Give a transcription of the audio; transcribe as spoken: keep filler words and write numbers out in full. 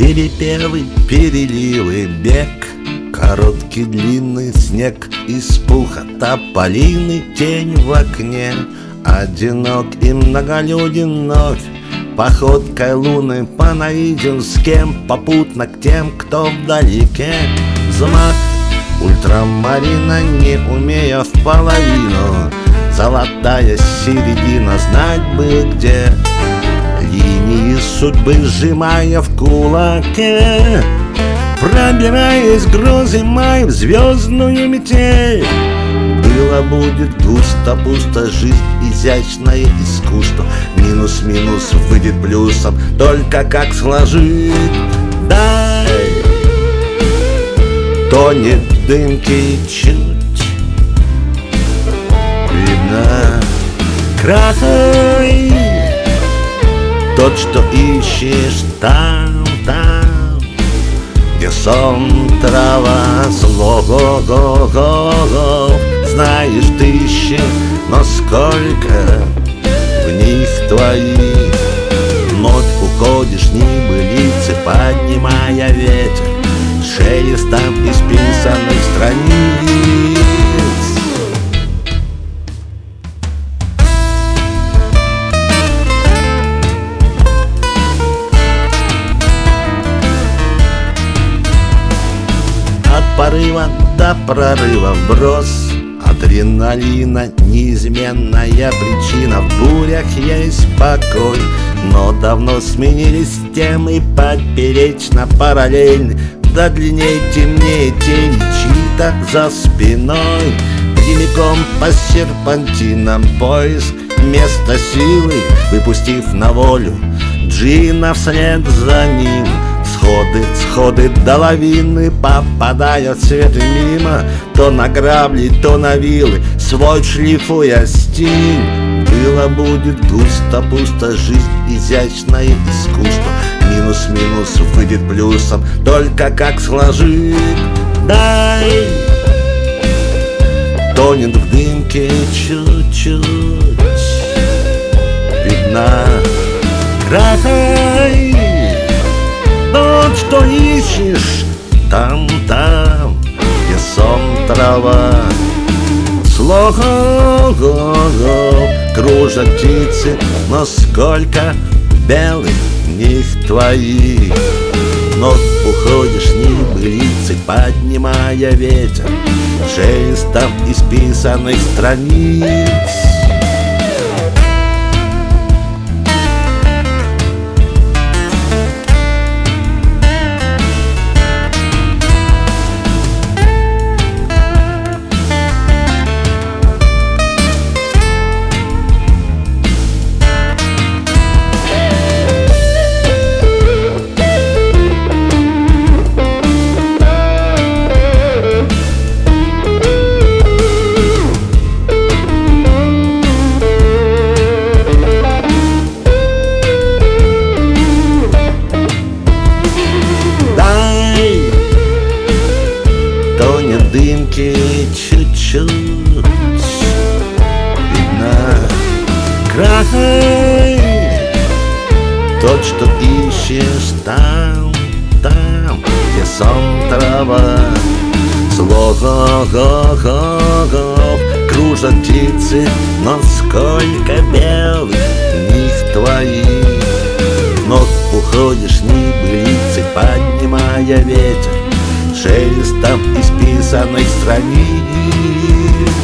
Перепевы, переливы, бег, короткий длинный снег из пуха тополиный, тень в окне. Одинок и многолюден вновь, походкой луны по наитию, с кем попутно к тем, кто вдалеке. Взмах ультрамарина, не умея в половину, золотая середина, знать бы где. Линии судьбы сжимая в кулаке, пробираясь грозы май в звездную метель. Было будет густо, пусто, жизнь изящное искусство. Минус-минус выйдет плюсом, только как сложить. Дай, тонет в дымке чуть, видно край. Тот, что ищешь там, там, где сон, трава, слогов. Знаешь тысячи, но сколько в них твоих. Вновь уходишь небылицы, поднимая ветер шелестом исписанных страниц. От порыва до прорыва вброс адреналина, неизменная причина. В бурях есть покой, но давно сменились темы поперечно параллельны. Да длинней, темнее тени чьи-то за спиной. Прямиком по серпантинам поиск места силы, выпустив на волю джина вслед за ним. Сходы, сходы до лавины, попадая в цветы мимо, то на грабли, то на вилы, свой шлифуя стиль. Было будет густо, пусто, жизнь изящное искусство. Минус-минус выйдет плюсом, только как сложить. Дай, тонет в дымке чуть-чуть, видна край. Тот, что ищешь там, там, где сон, трава, слогов. Кружат птицы, но сколько белых в них твоих. Но уходишь небылицы, поднимая ветер шелестом исписанных страниц. Тонет в дымке чуть-чуть, видна край. Тот, что ищешь там, там, где сон, трава, слогов. Кружат птицы, но сколько белых в них твоих. Но уходишь небылицы, поднимая ветер шелестом исписанных страниц.